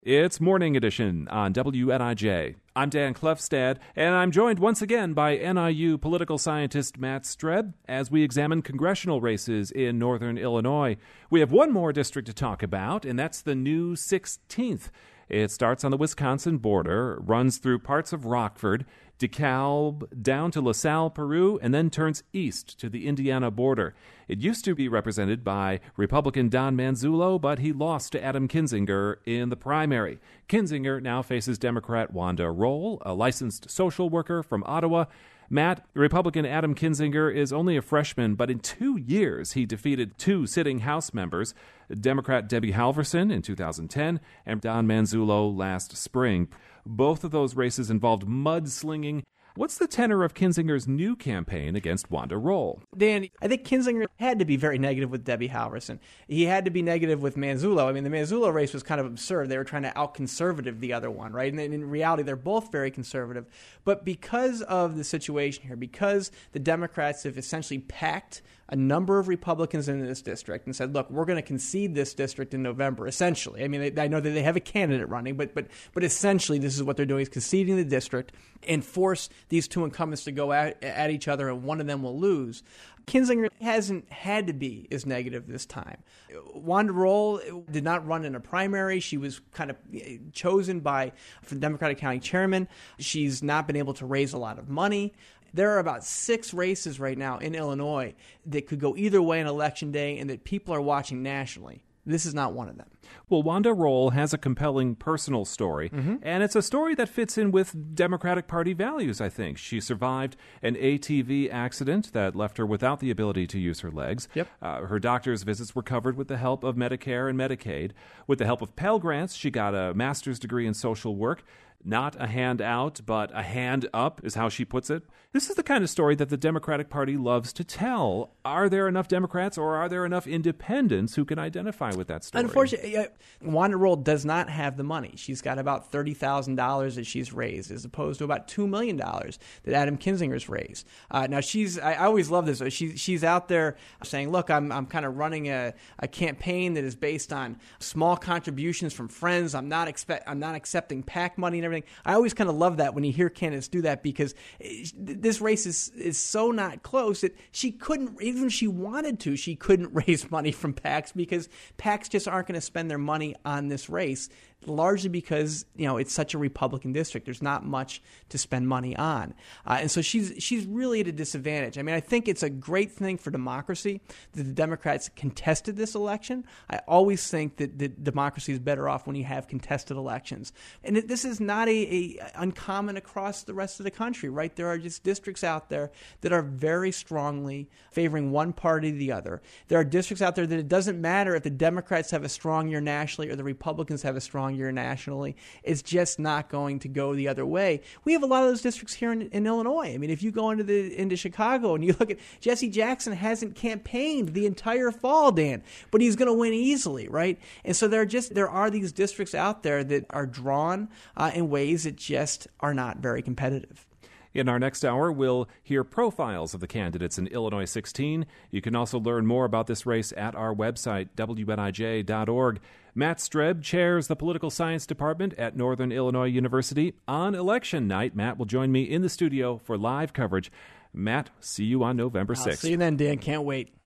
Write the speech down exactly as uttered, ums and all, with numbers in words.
It's Morning Edition on W N I J. I'm Dan Clefstad, and I'm joined once again by N I U political scientist Matt Streb as we examine congressional races in northern Illinois. We have one more district to talk about, and that's the new sixteenth. It starts on the Wisconsin border, runs through parts of Rockford, DeKalb, down to LaSalle, Peru, and then turns east to the Indiana border. It used to be represented by Republican Don Manzullo, but he lost to Adam Kinzinger in the primary. Kinzinger now faces Democrat Wanda Roll, a licensed social worker from Ottawa. Matt, Republican Adam Kinzinger is only a freshman, but in two years he defeated two sitting House members, Democrat Debbie Halverson in two thousand ten and Don Manzullo last spring. Both of those races involved mudslinging. What's the tenor of Kinzinger's new campaign against Wanda Roll? Dan, I think Kinzinger had to be very negative with Debbie Halverson. He had to be negative with Manzullo. I mean, the Manzullo race was kind of absurd. They were trying to out-conservative the other one, right? And in reality, they're both very conservative. But because of the situation here, because the Democrats have essentially packed a number of Republicans in this district and said, look, we're going to concede this district in November, essentially. I mean, they, I know that they have a candidate running, but but but essentially this is what they're doing, is conceding the district and force these two incumbents to go at, at each other, and one of them will lose. Kinzinger hasn't had to be as negative this time. Wanda Roll did not run in a primary. She was kind of chosen by the Democratic County Chairman. She's not been able to raise a lot of money. There are about six races right now in Illinois that could go either way on Election Day and that people are watching nationally. This is not one of them. Well, Wanda Roll has a compelling personal story, mm-hmm. and it's a story that fits in with Democratic Party values, I think. She survived an A T V accident that left her without the ability to use her legs. Yep. Uh, her doctor's visits were covered with the help of Medicare and Medicaid. With the help of Pell Grants, she got a master's degree in social work. Not a hand out, but a hand up is how she puts it. This is the kind of story that the Democratic Party loves to tell. Are there enough Democrats or are there enough independents who can identify with that story? Unfortunately, uh, Wanda Roll does not have the money. She's got about thirty thousand dollars that she's raised, as opposed to about two million dollars that Adam Kinzinger's raised. Uh, now, she's I, I always love this. She, she's out there saying, look, I'm I'm kind of running a, a campaign that is based on small contributions from friends. I'm not expect I'm not accepting PAC money and everything. I always kind of love that when you hear candidates do that, because this race is, is so not close that she couldn't, even if she wanted to, she couldn't raise money from PACs, because PACs just aren't going to spend their money on this race, largely because, you know, it's such a Republican district. There's not much to spend money on. Uh, and so she's she's really at a disadvantage. I mean, I think it's a great thing for democracy that the Democrats contested this election. I always think that, that democracy is better off when you have contested elections. And it, this is not a, a uncommon across the rest of the country, right? There are just districts out there that are very strongly favoring one party or the other. There are districts out there that it doesn't matter if the Democrats have a strong year nationally or the Republicans have a strong year nationally. It's just not going to go the other way. We have a lot of those districts here in, in Illinois. I mean, if you go into the into Chicago and you look at Jesse Jackson, hasn't campaigned the entire fall, Dan, but he's going to win easily, right? And so there are just there are these districts out there that are drawn uh, in ways that just are not very competitive. In our next hour, we'll hear profiles of the candidates in Illinois sixteen. You can also learn more about this race at our website, W N I J dot org. Matt Streb chairs the Political Science Department at Northern Illinois University. On election night, Matt will join me in the studio for live coverage. Matt, see you on November sixth. I'll see you then, Dan. Can't wait.